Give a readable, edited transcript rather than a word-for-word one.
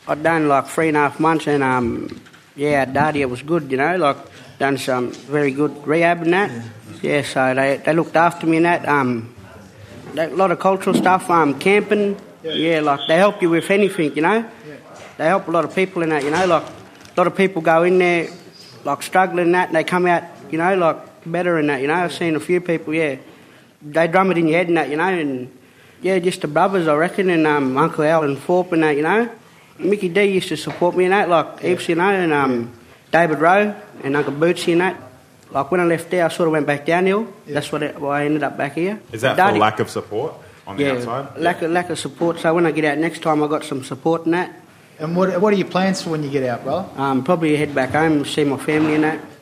I'd done like 3.5 months, and at Dardy it was good, like done some very good rehab and that. Yeah, so they looked after me and that. A lot of cultural stuff, camping. Yeah, like they help you with anything, They help a lot of people in that, like a lot of people go in there like struggling and that, and they come out, like better in that, I've seen a few people, they drum it in your head and that, and just the brothers, I reckon, and Uncle Al and Thorpe and that, Mickey D used to support me in that, like heaps, and David Rowe and Uncle Bootsy and that. Like when I left there, I sort of went back downhill. Yeah. That's why I ended up back here. Is that for lack of support on the outside? Lack of support. So when I get out next time, I got some support in that. And what are your plans for when you get out, brother? Probably head back home, see my family and that.